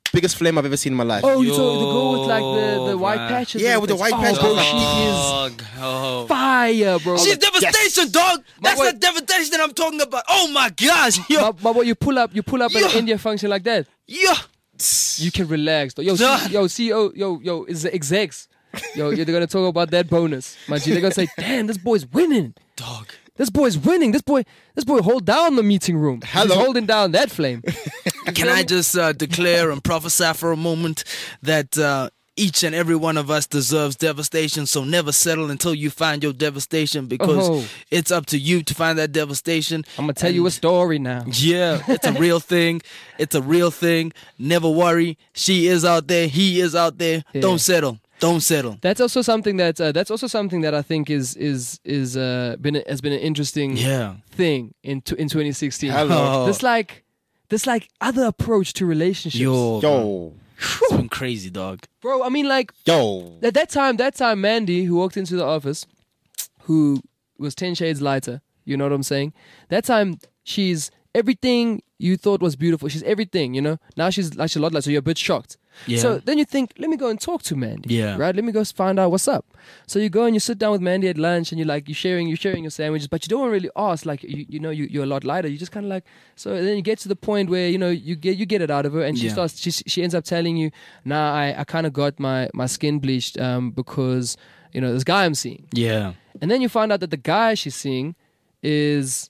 biggest flame I've ever seen in my life. Oh, you saw the girl with like the, the white man. patches. Yeah, on with the face. white oh, patches. Bro, Dog. Oh. she is fire, bro. She's devastation, dog. That's boy- the devastation that I'm talking about. Oh my gosh, yo, My, my boy, you pull up, you pull up at Yeah. an India function like that. yo. You can relax. Though. Yo, Nah. C- yo, C E O, yo, yo, is the execs. Yo, they're gonna talk about that bonus. Man, they're gonna say, "Damn, this boy's winning. Dog. This boy's winning. This boy, this boy, hold down the meeting room. Hello. He's holding down that flame." Can I just uh, declare and prophesy for a moment that uh, each and every one of us deserves devastation, so never settle until you find your devastation, because Oh. it's up to you to find that devastation. I'm gonna tell you a story now. Yeah, it's a real thing. It's a real thing. Never worry. She is out there. He is out there. Yeah. Don't settle. Don't settle. That's also something that uh, that's also something that I think is is is uh, been has been an interesting Yeah. thing in t- in twenty sixteen. Hello. This like this like other approach to relationships. Yo, Yo, it's been crazy, dog. Bro, I mean like yo. at that time that time Mandy who walked into the office, who was ten shades lighter, you know what I'm saying? That time she's everything you thought was beautiful. She's everything, you know? Now she's like she's a lot lighter, so you're a bit shocked. Yeah. So then you think, let me go and talk to Mandy. Yeah. Right? Let me go find out what's up. So you go and you sit down with Mandy at lunch and you're like, you're sharing, you're sharing your sandwiches, but you don't really ask, like, you, you know, you, you're a lot lighter. You just kind of like, so then you get to the point where, you know, you get, you get it out of her and she Yeah. starts, she, she ends up telling you, nah, I, I kind of got my, my skin bleached, um, because, you know, this guy I'm seeing. Yeah. And then you find out that the guy she's seeing is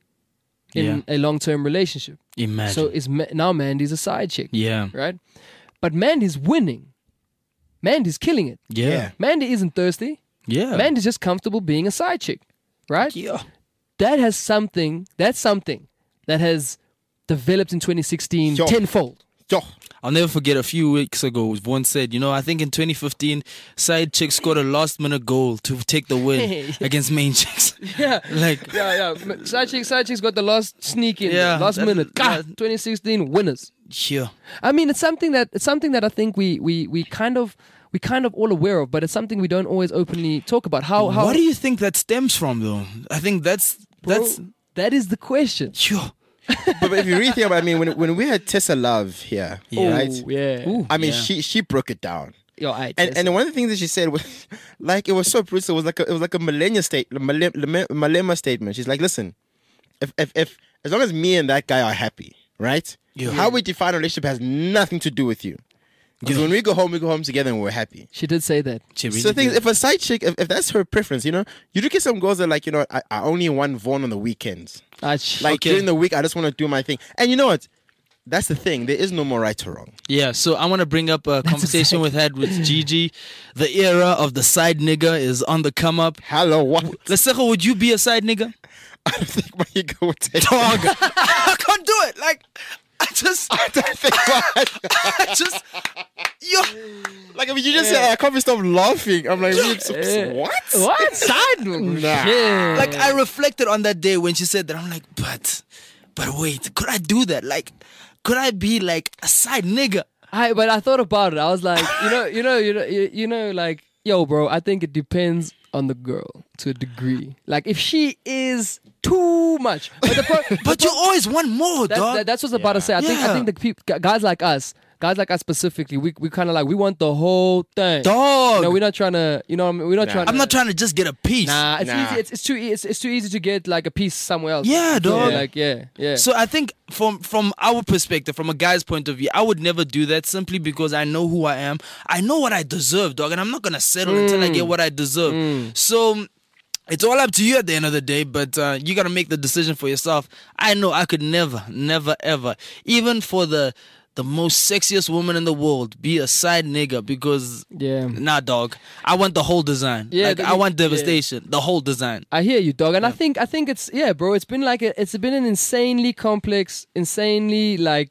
in a long-term relationship. Imagine. So is Ma- now Mandy's a side chick. yeah. Right? But Mandy's winning. Mandy's killing it. Yeah. Mandy isn't thirsty. Yeah. Mandy's just comfortable being a side chick. Right? Yeah. That has something, that's something that has developed in twenty sixteen Yo. tenfold. Yo. I'll never forget a few weeks ago, Vaughn said, you know, I think in twenty fifteen, side chick scored a last minute goal to take the win against main chicks. Yeah. Like, Yeah, yeah. Side chick, side chick's got the last sneak in, Yeah, last that- minute. Gah, that- twenty sixteen winners. yeah. I mean, it's something that it's something that I think we we we kind of we kind of all aware of, but it's something we don't always openly talk about. How how What do you think that stems from, though? I think that's, bro, that's, that is the question. yeah. But, but if you really think about it, I mean, when when we had Tessa Love here, right? Oh, yeah. I mean, Yeah. she she broke it down. Yo, I And and one of the things that she said was, like, it was so brutal. It was like a, it was like a millennia state, millennia, millennia statement. She's like, listen, if if if as long as me and that guy are happy, right? Yeah. How we define a relationship has nothing to do with you. Because when we go home, we go home together and we're happy. she did say that. She really So the thing is, did. if a side chick, if, if that's her preference, you know, you do get some girls that are like, you know, I, I only want Vaughn on the weekends. Ah, sh- Like Okay. during the week, I just want to do my thing. And you know what? That's the thing. There is no more right or wrong. Yeah, so I want to bring up a conversation we had with Gigi. The era of the side nigga is on the come up. Hello, what? Lesego, would you be a side nigga? I don't think my ego would take Dog. I can't do it. Like, I just, I don't think my, I just, yo. like, I mean, you just said, I can't stop laughing. I'm like, Yeah. what? What side? Nah. Yeah. Like, I reflected on that day when she said that. I'm like, but, but wait, could I do that? Like, could I be like a side nigga? I but I thought about it. I was like, you know, you know, you know, you, you know, like, yo, bro. I think it depends on the girl to a degree. Like, if she is too much, but the pro- But you always want more, That, dog. that, that's what's about to say. I think I Yeah. think the peop, gu- guys like us, guys like us specifically, we we kind of like we want the whole thing. Dog. No, we're not trying to. You know, what I mean? We're not trying. I'm to, not trying to just get a piece. Nah, it's Nah. easy. It's, it's too e- it's, it's too easy to get like a piece somewhere else. Yeah, dog. Yeah, like yeah, yeah. So I think from from our perspective, from a guy's point of view, I would never do that simply because I know who I am. I know what I deserve, dog, and I'm not gonna settle until I get what I deserve. So it's all up to you at the end of the day, but uh, you gotta make the decision for yourself. I know I could never, never, ever, even for the the most sexiest woman in the world, be a side nigga because yeah. nah, dog. I want the whole design. Yeah, like the- I want yeah. devastation, the whole design. I hear you, dog, and I think I think it's yeah, bro. It's been like a, it's been an insanely complex, insanely like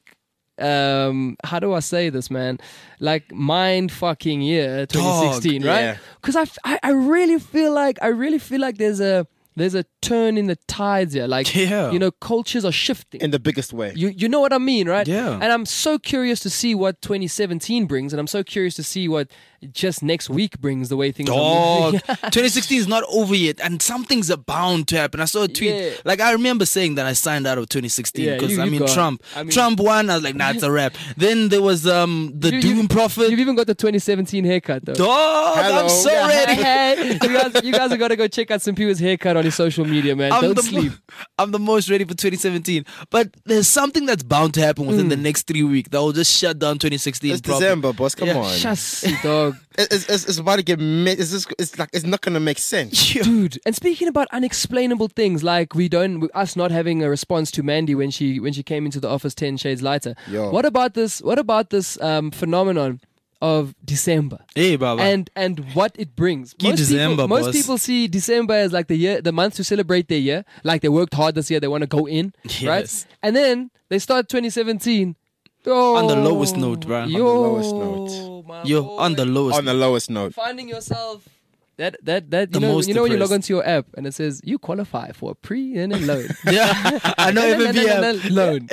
um how do I say this, man? Like mind fucking year twenty sixteen, Dog, right? yeah. Because I, f- I I really feel like I really feel like there's a there's a turn in the tides here. Like, Yeah. you know, cultures are shifting. In the biggest way. You you know what I mean, right? Yeah. And I'm so curious to see what twenty seventeen brings, and I'm so curious to see what just next week brings. The way things are Dog. moving. twenty sixteen is not over yet, and something's bound to happen. I saw a tweet. Yeah. Like, I remember saying that I signed out of twenty sixteen Yeah, because you- I you mean got- Trump. I mean- Trump won. I was like, nah, it's a wrap. Then there was um the You- Doom you- Prophet. You've even got the twenty seventeen haircut though. Dog, Hello. I'm so Yeah. ready. Hey, you guys, you guys have got to go check out Simpiwe's haircut on his social media, man. I'm Don't the, sleep. I'm the most ready for twenty seventeen. But there's something that's bound to happen within the next three weeks that will just shut down twenty sixteen. It's proper. December, boss. Come Yeah. on. Chassis, dog. It- It's, it's, it's about to get. Mi- it's, just, it's like it's not gonna make sense. Dude, and speaking about unexplainable things, like we don't, us not having a response to Mandy when she when she came into the office ten shades lighter. Yo. What about this? What about this um, phenomenon of December Hey, Baba. and and what it brings? Keep December, people, most boss. people see December as like the year, the month to celebrate their year. Like they worked hard this year, they want to go in, right? Yes. And then they start twenty seventeen. Oh, On the lowest note, bruh. On the Yo, lowest note. my You're boy. on the lowest. On the lowest note. Finding yourself that that that you The know most you know when you log depressed. onto your app and it says you qualify for a pre and a loan. Yeah, I know No, no, F N B no, no, app. no, no, loan.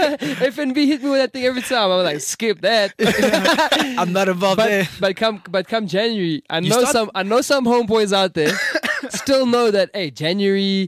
F N B hit me with that thing every time. I was like, skip that. I'm not involved there. but but come but come January, I You know start- some I know some homeboys out there still know that hey January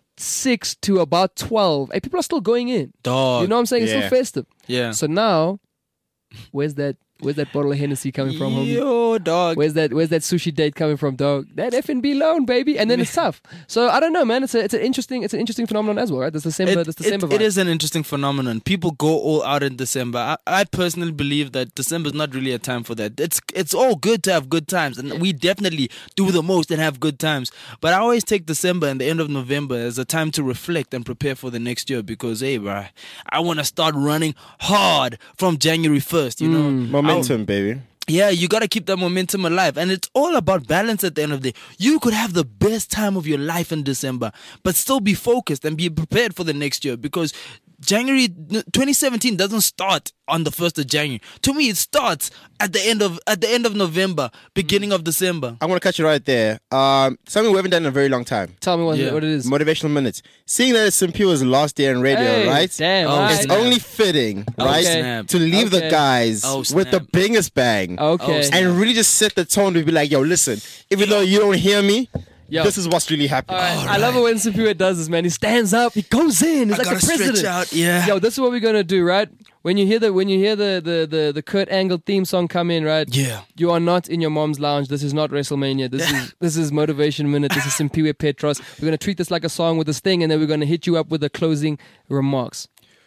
six to about twelve, hey people are still going in. Dog. You know what I'm saying? It's Yeah. still festive. Yeah. So now, where's that where's that bottle of Hennessy coming from, homie? Yo, dog. Where's that? Where's that sushi date coming from, dog? That F and B loan, baby, and then it's tough. So I don't know, man. It's a, it's an interesting, it's an interesting phenomenon as well, right? This December, It, this December it, it vibe. is an interesting phenomenon. People go all out in December. I, I personally believe that December is not really a time for that. It's it's all good to have good times, and we definitely do the most and have good times. But I always take December and the end of November as a time to reflect and prepare for the next year because, hey, bro, I want to start running hard from January first. You know, Momentum, baby. Yeah, you got to keep that momentum alive. And it's all about balance at the end of the day. You could have the best time of your life in December, but still be focused and be prepared for the next year because January twenty seventeen doesn't start on the first of January. To me, it starts at the end of at the end of November, beginning of December. I'm gonna cut you right there. Um, something we haven't done in a very long time. Tell me what, Yeah. what it is. Motivational minutes. Seeing that it's Simpiwe's last day on radio, Hey, right? Damn, Oh, all It's right. snap. only fitting, Oh, right, snap. to leave Okay. the guys Oh, with the snap. biggest bang. Okay. Oh, snap. And really just set the tone to be like, yo, listen, even though you don't hear me, Yo. this is what's really happening. All right. I love it when Simpiwe does this, man. He stands up, he goes in. It's I like gotta the president. stretch out, yeah. Yo, this is what we're gonna do, right? When you hear the when you hear the the the, the Kurt Angle theme song come in, right? Yeah. You are not in your mom's lounge. This is not WrestleMania. This is this is Motivation Minute. This is Simpiwe Petros. We're gonna treat this like a song with this thing, and then we're gonna hit you up with the closing remarks.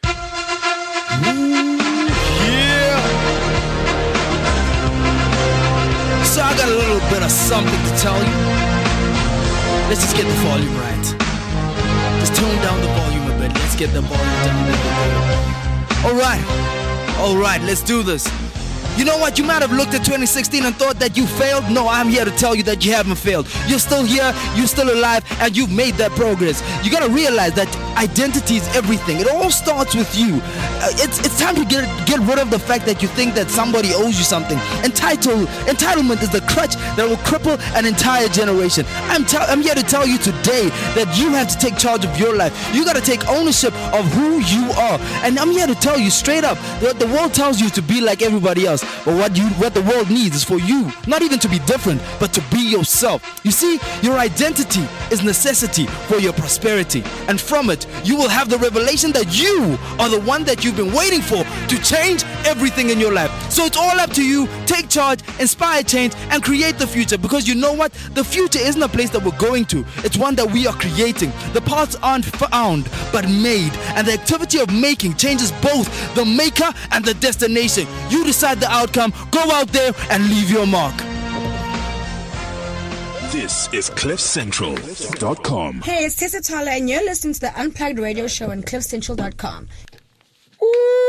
So I got a little bit of something to tell you. Let's just get the volume right. Just tone down the volume a bit. Let's get the volume down a bit. All right. All right, let's do this. You know what? You might have looked at twenty sixteen and thought that you failed. No, I'm here to tell you that you haven't failed. You're still here, you're still alive, and you've made that progress. You gotta realize that identity is everything. It all starts with you. Uh, it's it's time to get get rid of the fact that you think that somebody owes you something. Entitle entitlement is the crutch that will cripple an entire generation. I'm tell I'm here to tell you today that you have to take charge of your life. You gotta take ownership of who you are. And I'm here to tell you straight up that the world tells you to be like everybody else. But what you what the world needs is for you not even to be different, but to be yourself. You see, your identity is necessity for your prosperity. And from it, you will have the revelation that you are the one that you've been waiting for to change everything in your life. So it's all up to you. Take charge, inspire change, and create the future. Because you know what? The future isn't a place that we're going to. It's one that we are creating. The paths aren't found, but made. And the activity of making changes both the maker and the destination. You decide the outcome. Go out there and leave your mark. This is cliff central dot com. Hey, it's Tessa Tyler, and you're listening to the Unplugged Radio Show on cliff central dot com. Woo!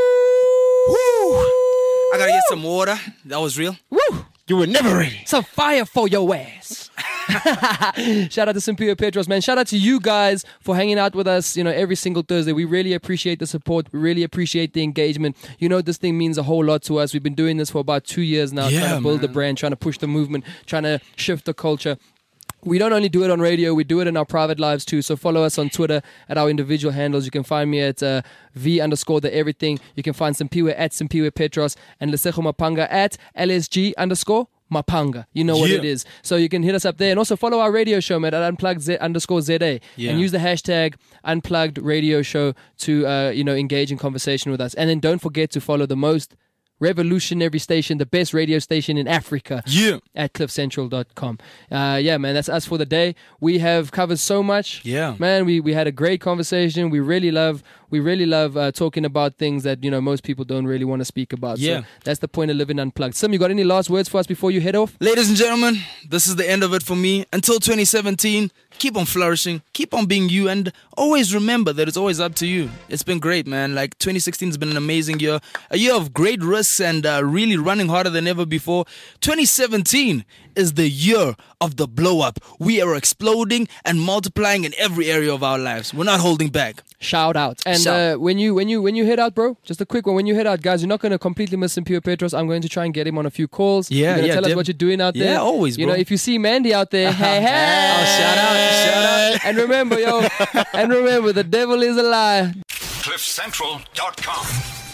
I gotta get some water. That was real. Woo! You were never ready. Some fire for your ass. Shout out to Simpiwe Petros, man. Shout out to you guys for hanging out with us, you know, every single Thursday. We really appreciate the support. We really appreciate the engagement. You know, this thing means a whole lot to us. We've been doing this for about two years now, Yeah, trying to build the man. brand, trying to push the movement, trying to shift the culture. We don't only do it on radio, we do it in our private lives too. So follow us on Twitter at our individual handles. You can find me at uh, V underscore the everything. You can find Simpiwe at Simpiwe Petros and Lesego Mapanga at L S G underscore Mapanga. You know what Yeah. it is. So you can hit us up there. And also follow our radio show, man, at Unplugged Z underscore Z A. Yeah. And use the hashtag Unplugged Radio Show to, uh, you know, engage in conversation with us. And then don't forget to follow the most revolutionary station, the best radio station in Africa. Yeah. At cliff central dot com. Uh, yeah, man, that's us for the day. We have covered so much. Yeah. Man, we, we had a great conversation. We really love we really love uh, talking about things that, you know, most people don't really want to speak about. Yeah. So that's the point of living unplugged. Sim, you got any last words for us before you head off? Ladies and gentlemen, this is the end of it for me. Until twenty seventeen, keep on flourishing, keep on being you, and always remember that it's always up to you. It's been great, man. Like, twenty sixteen has been an amazing year, a year of great risks and uh, really running harder than ever before. twenty seventeen is the year of the blow up. We are exploding and multiplying in every area of our lives. We're not holding back. Shout out. And Shout. uh, when you when you when you head out, bro, just a quick one. When you head out, guys, you're not going to completely miss Simpiwe Petros. I'm going to try and get him on a few calls. Yeah, You're gonna yeah, tell us Deb. what you're doing out there. Yeah, always, You bro. know, if you see Mandy out there, hey, hey. Oh, shout out, shout out. And remember, yo, and remember, the devil is a liar. cliff central dot com